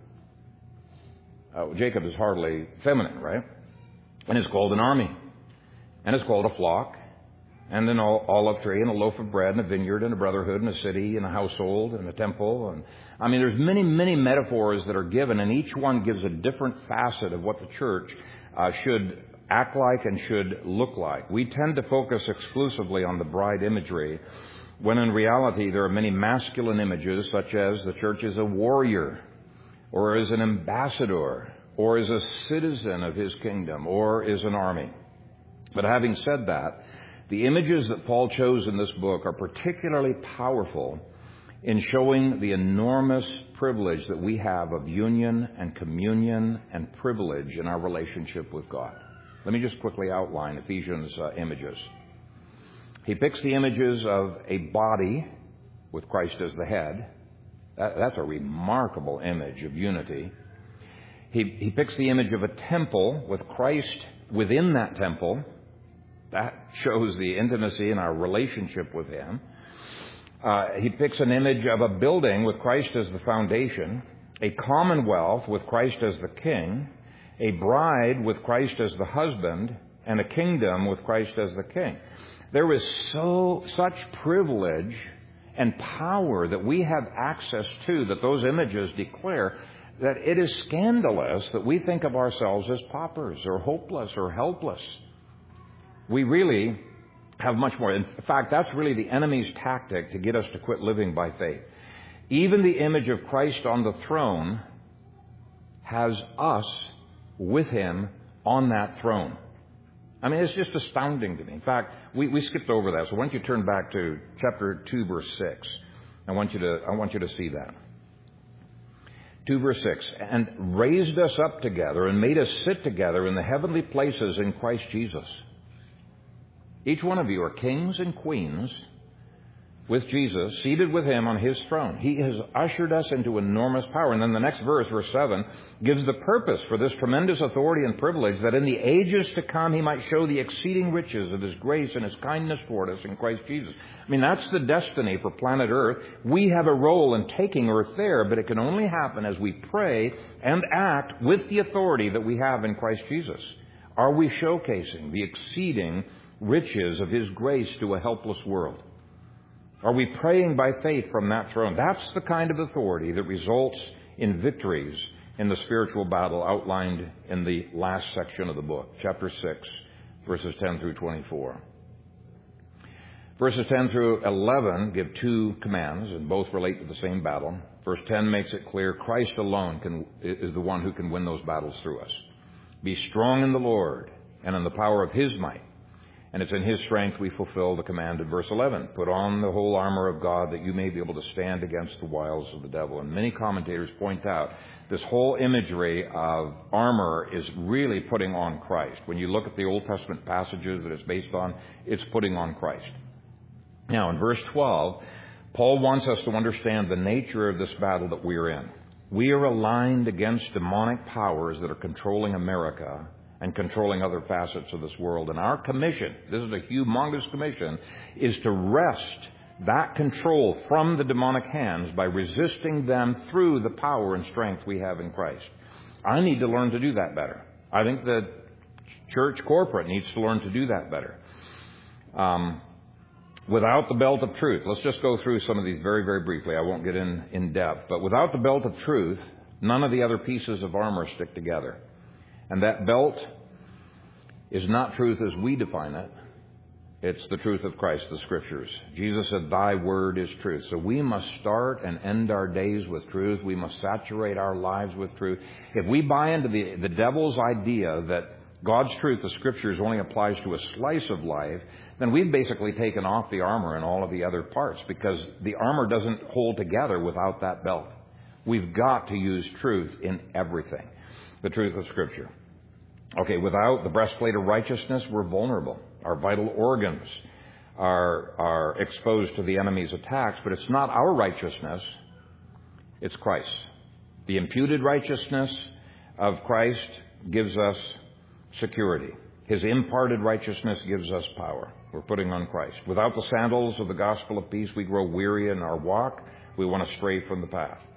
Jacob is hardly feminine, right? And it's called an army. And it's called a flock. and an olive tree, and a loaf of bread, and a vineyard, and a brotherhood, and a city, and a household, and a temple. And there's many, many metaphors that are given, and each one gives a different facet of what the church should act like and should look like. We tend to focus exclusively on the bride imagery, when in reality there are many masculine images, such as the church is a warrior, or is an ambassador, or is a citizen of his kingdom, or is an army. But having said that, the images that Paul chose in this book are particularly powerful in showing the enormous privilege that we have of union and communion and privilege in our relationship with God. Let me just quickly outline Ephesians' images. He picks the images of a body with Christ as the head. That's a remarkable image of unity. He picks the image of a temple with Christ within that temple. That shows the intimacy in our relationship with Him. He picks an image of a building with Christ as the foundation, a commonwealth with Christ as the king, a bride with Christ as the husband, and a kingdom with Christ as the king. There is such privilege and power that we have access to, that those images declare, that it is scandalous that we think of ourselves as paupers or hopeless or helpless. We really have much more. In fact, that's really the enemy's tactic to get us to quit living by faith. Even the image of Christ on the throne has us with Him on that throne. It's just astounding to me. In fact, we skipped over that. So why don't you turn back to chapter 2, verse 6. I want you to see that. 2 verse 6. And raised us up together and made us sit together in the heavenly places in Christ Jesus. Each one of you are kings and queens with Jesus, seated with Him on His throne. He has ushered us into enormous power. And then the next verse, verse 7, gives the purpose for this tremendous authority and privilege, that in the ages to come He might show the exceeding riches of His grace and His kindness toward us in Christ Jesus. That's the destiny for planet Earth. We have a role in taking Earth there, but it can only happen as we pray and act with the authority that we have in Christ Jesus. Are we showcasing the exceeding riches of His grace to a helpless world? Are we praying by faith from that throne? That's the kind of authority that results in victories in the spiritual battle outlined in the last section of the book, chapter 6, verses 10 through 24. Verses 10 through 11 give two commands, and both relate to the same battle. Verse 10 makes it clear Christ alone is the one who can win those battles through us. Be strong in the Lord and in the power of His might. And it's in His strength we fulfill the command of verse 11. Put on the whole armor of God that you may be able to stand against the wiles of the devil. And many commentators point out this whole imagery of armor is really putting on Christ. When you look at the Old Testament passages that it's based on, it's putting on Christ. Now, in verse 12, Paul wants us to understand the nature of this battle that we are in. We are aligned against demonic powers that are controlling America and controlling other facets of this world. And our commission, this is a humongous commission, is to wrest that control from the demonic hands by resisting them through the power and strength we have in Christ. I need to learn to do that better. I think the church corporate needs to learn to do that better. Without the belt of truth, let's just go through some of these very, very briefly. I won't get in depth. But without the belt of truth, none of the other pieces of armor stick together. And that belt is not truth as we define it. It's the truth of Christ, the Scriptures. Jesus said, Thy word is truth. So we must start and end our days with truth. We must saturate our lives with truth. If we buy into the devil's idea that God's truth, the Scriptures, only applies to a slice of life, then we've basically taken off the armor and all of the other parts, because the armor doesn't hold together without that belt. We've got to use truth in everything. The truth of Scripture. Okay, without the breastplate of righteousness, we're vulnerable. Our vital organs are exposed to the enemy's attacks, but it's not our righteousness, it's Christ. The imputed righteousness of Christ gives us security. His imparted righteousness gives us power. We're putting on Christ. Without the sandals of the gospel of peace, we grow weary in our walk. We want to stray from the path.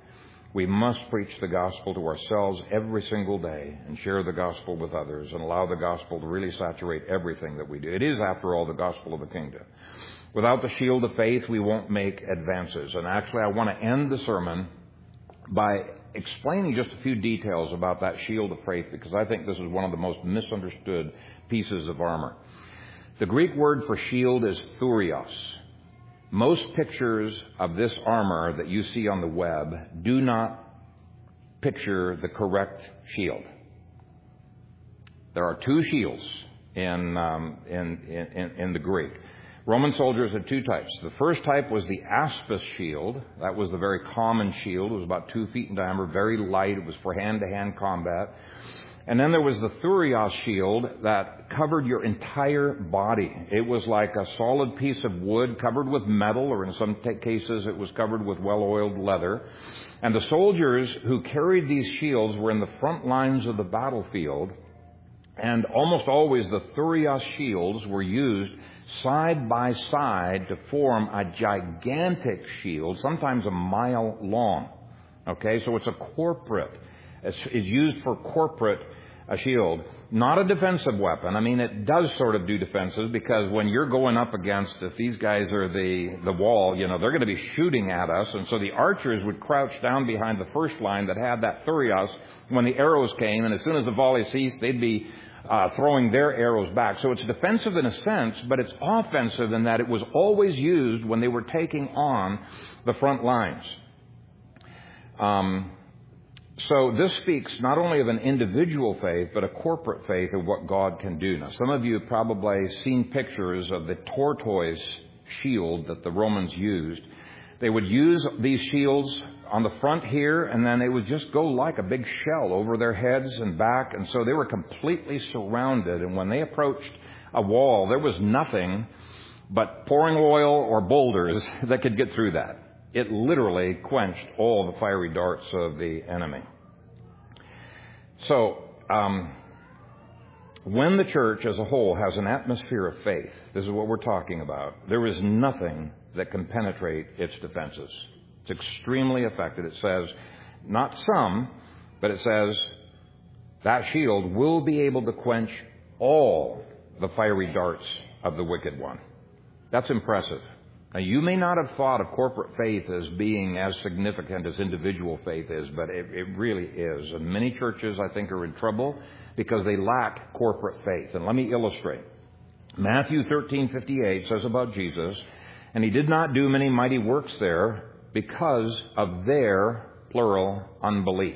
We must preach the gospel to ourselves every single day and share the gospel with others and allow the gospel to really saturate everything that we do. It is, after all, the gospel of the kingdom. Without the shield of faith, we won't make advances. And actually, I want to end the sermon by explaining just a few details about that shield of faith, because I think this is one of the most misunderstood pieces of armor. The Greek word for shield is thurios. Most pictures of this armor that you see on the web do not picture the correct shield. There are two shields in the Greek. Roman soldiers had two types. The first type was the aspis shield. That was the very common shield. It was about 2 feet in diameter, very light. It was for hand-to-hand combat. And then there was the thurios shield that covered your entire body. It was like a solid piece of wood covered with metal, or in some cases it was covered with well-oiled leather. And the soldiers who carried these shields were in the front lines of the battlefield. And almost always the thurios shields were used side by side to form a gigantic shield, sometimes a mile long. Okay, so it's a corporate. It's used for corporate shield, not a defensive weapon. I mean, it does sort of do defenses, because when you're going up against, if these guys are the wall, they're going to be shooting at us. And so the archers would crouch down behind the first line that had that thurios when the arrows came. And as soon as the volley ceased, they'd be throwing their arrows back. So it's defensive in a sense, but it's offensive in that it was always used when they were taking on the front lines. So this speaks not only of an individual faith, but a corporate faith of what God can do. Now, some of you have probably seen pictures of the tortoise shield that the Romans used. They would use these shields on the front here, and then they would just go like a big shell over their heads and back. And so they were completely surrounded. And when they approached a wall, there was nothing but pouring oil or boulders that could get through that. It literally quenched all the fiery darts of the enemy. So, when the church as a whole has an atmosphere of faith, this is what we're talking about, there is nothing that can penetrate its defenses. It's extremely effective. It says, not some, but it says that shield will be able to quench all the fiery darts of the wicked one. That's impressive. Now, you may not have thought of corporate faith as being as significant as individual faith is, but it really is. And many churches, I think, are in trouble because they lack corporate faith. And let me illustrate. Matthew 13:58 says about Jesus, and he did not do many mighty works there because of their, plural, unbelief.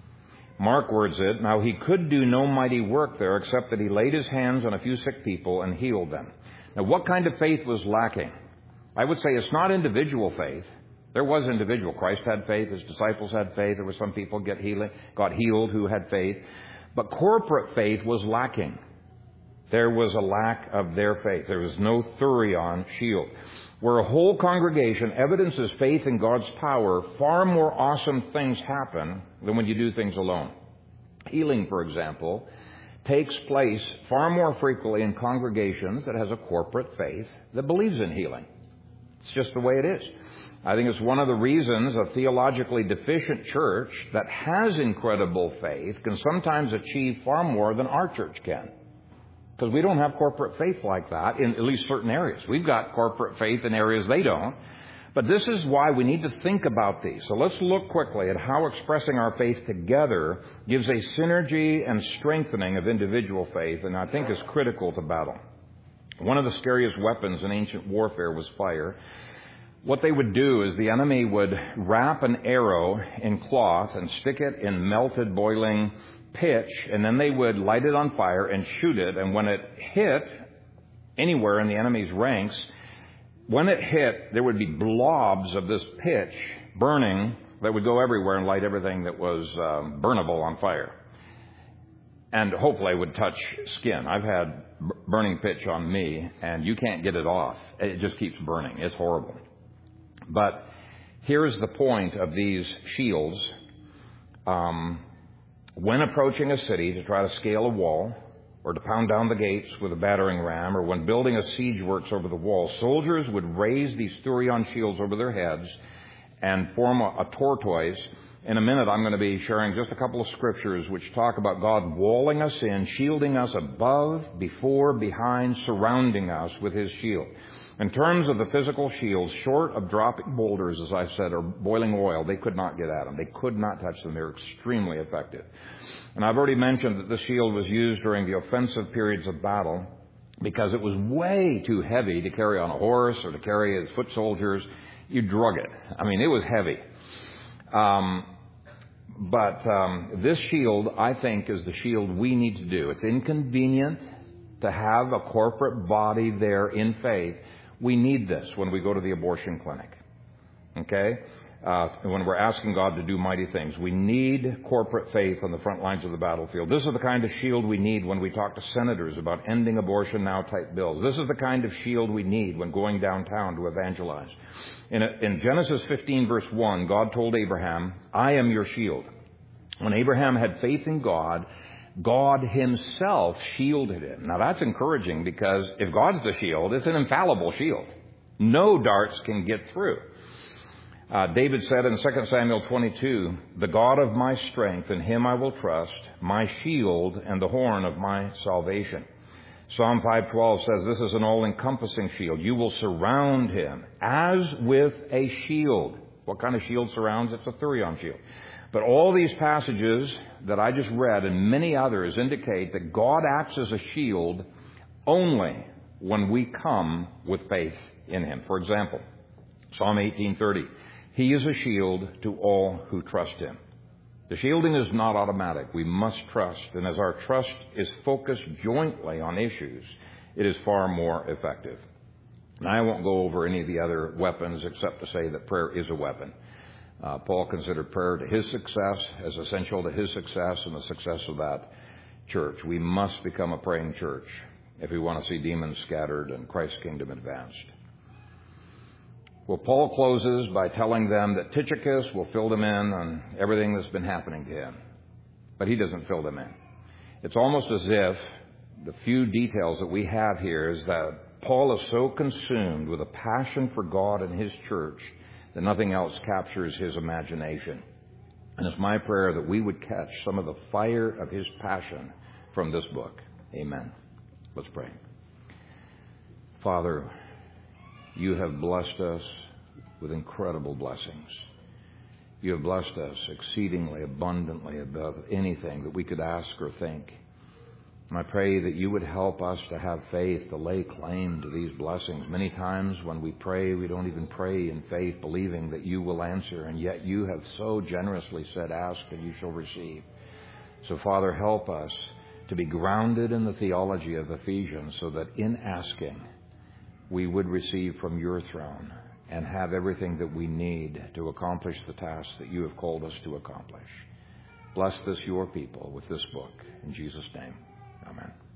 Mark words it, now he could do no mighty work there except that he laid his hands on a few sick people and healed them. Now, what kind of faith was lacking? I would say it's not individual faith. There was individual. Christ had faith. His disciples had faith. There were some people got healed who had faith. But corporate faith was lacking. There was a lack of their faith. There was no thurion shield. Where a whole congregation evidences faith in God's power, far more awesome things happen than when you do things alone. Healing, for example, takes place far more frequently in congregations that has a corporate faith that believes in healing. It's just the way it is. I think it's one of the reasons a theologically deficient church that has incredible faith can sometimes achieve far more than our church can. Because we don't have corporate faith like that in at least certain areas. We've got corporate faith in areas they don't. But this is why we need to think about these. So let's look quickly at how expressing our faith together gives a synergy and strengthening of individual faith, and I think is critical to battle. One of the scariest weapons in ancient warfare was fire. What they would do is the enemy would wrap an arrow in cloth and stick it in melted, boiling pitch, and then they would light it on fire and shoot it. And when it hit anywhere in the enemy's ranks, when it hit, there would be blobs of this pitch burning that would go everywhere and light everything that was burnable on fire. And hopefully would touch skin. I've had burning pitch on me, and you can't get it off. It just keeps burning. It's horrible. But here's the point of these shields. When approaching a city to try to scale a wall, or to pound down the gates with a battering ram, or when building a siege works over the wall, soldiers would raise these thurion shields over their heads and form a tortoise In a minute, I'm going to be sharing just a couple of scriptures which talk about God walling us in, shielding us above, before, behind, surrounding us with His shield. In terms of the physical shields, short of dropping boulders, as I said, or boiling oil, they could not get at them. They could not touch them. They're extremely effective. And I've already mentioned that this shield was used during the offensive periods of battle because it was way too heavy to carry on a horse or to carry as foot soldiers. You drug it. I mean, it was heavy. But this shield, I think, is the shield we need to do. It's inconvenient to have a corporate body there in faith. We need this when we go to the abortion clinic. Okay? When we're asking God to do mighty things. We need corporate faith on the front lines of the battlefield. This is the kind of shield we need when we talk to senators about ending abortion now type bills. This is the kind of shield we need when going downtown to evangelize. In Genesis 15 verse 1, God told Abraham, I am your shield. When Abraham had faith in God, God Himself shielded him. Now that's encouraging because if God's the shield, it's an infallible shield. No darts can get through. David said in 2 Samuel 22, the God of my strength, in Him I will trust, my shield and the horn of my salvation. Psalm 5:12 says this is an all-encompassing shield. You will surround him as with a shield. What kind of shield surrounds? It's a Thurion shield. But all these passages that I just read and many others indicate that God acts as a shield only when we come with faith in Him. For example, Psalm 18:30, He is a shield to all who trust Him. The shielding is not automatic. We must trust. And as our trust is focused jointly on issues, it is far more effective. Now, I won't go over any of the other weapons except to say that prayer is a weapon. Paul considered prayer to his success as essential to his success and the success of that church. We must become a praying church if we want to see demons scattered and Christ's kingdom advanced. Well, Paul closes by telling them that Tychicus will fill them in on everything that's been happening to him. But he doesn't fill them in. It's almost as if the few details that we have here is that Paul is so consumed with a passion for God and His church that nothing else captures his imagination. And it's my prayer that we would catch some of the fire of his passion from this book. Amen. Let's pray. Father, You have blessed us with incredible blessings. You have blessed us exceedingly abundantly above anything that we could ask or think. And I pray that You would help us to have faith, to lay claim to these blessings. Many times when we pray, we don't even pray in faith, believing that You will answer. And yet You have so generously said, ask and you shall receive. So Father, help us to be grounded in the theology of Ephesians so that in asking, we would receive from Your throne and have everything that we need to accomplish the task that You have called us to accomplish. Bless this Your people with this book. In Jesus' name, amen.